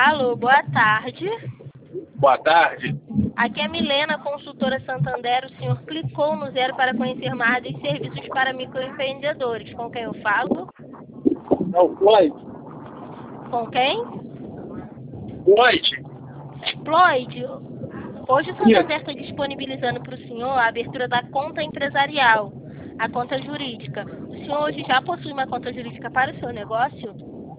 Alô, boa tarde. Boa tarde. Aqui é Milena, consultora Santander. O senhor clicou no 0 para conhecer mais dos serviços para microempreendedores. Com quem eu falo? É o Floyd. Com quem? Floyd. Floyd, hoje o Santander está disponibilizando para o senhor a abertura da conta empresarial, a conta jurídica. O senhor hoje já possui uma conta jurídica para o seu negócio?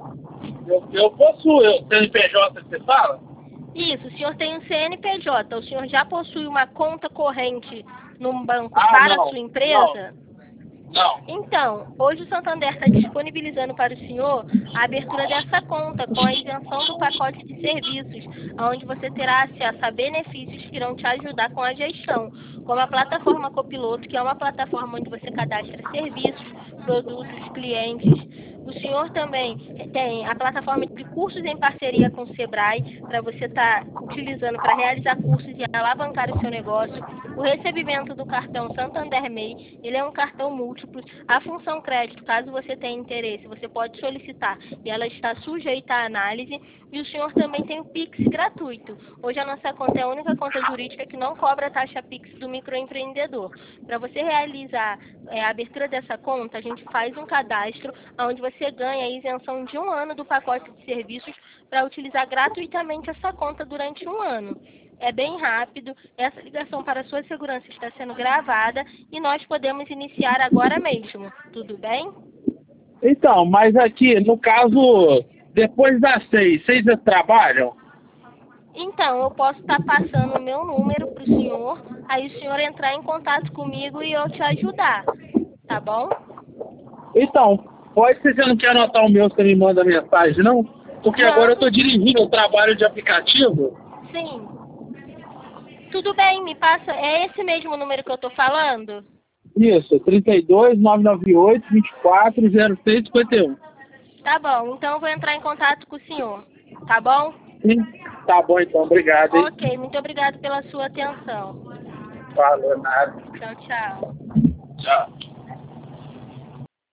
Eu possuo CNPJ, você fala? Isso, o senhor tem um CNPJ. O senhor já possui uma conta corrente num banco para a sua empresa? Não. Então, hoje o Santander está disponibilizando para o senhor a abertura dessa conta com a isenção do pacote de serviços, onde você terá acesso a benefícios que irão te ajudar com a gestão, como a plataforma Copiloto, que é uma plataforma onde você cadastra serviços, produtos, clientes. O senhor também tem a plataforma de cursos em parceria com o Sebrae, para você estar utilizando para realizar cursos e alavancar o seu negócio. O recebimento do cartão Santander MEI, ele é um cartão múltiplo. A função crédito, caso você tenha interesse, você pode solicitar e ela está sujeita à análise. E o senhor também tem o Pix gratuito. Hoje a nossa conta é a única conta jurídica que não cobra a taxa Pix do microempreendedor. Para você realizar a abertura dessa conta, a gente faz um cadastro onde você ganha a isenção de 1 ano do pacote de serviços para utilizar gratuitamente essa conta durante 1 ano. É bem rápido, essa ligação para a sua segurança está sendo gravada e nós podemos iniciar agora mesmo, tudo bem? Então, mas aqui, no caso, depois das 6, vocês trabalham? Então, eu posso estar passando o meu número para o senhor, aí o senhor entrar em contato comigo e eu te ajudar, tá bom? Então, pode ser que você não quer anotar o meu, você me manda mensagem, não? Porque Não. agora eu estou dirigindo, eu trabalho de aplicativo. Sim. Tudo bem, me passa. É esse mesmo número que eu tô falando? Isso, 32 998 24 06 51. Tá bom, então eu vou entrar em contato com o senhor. Tá bom? Sim. Tá bom então, obrigado, hein? Ok, muito obrigado pela sua atenção. Falou, nada. Tchau, tchau. Tchau.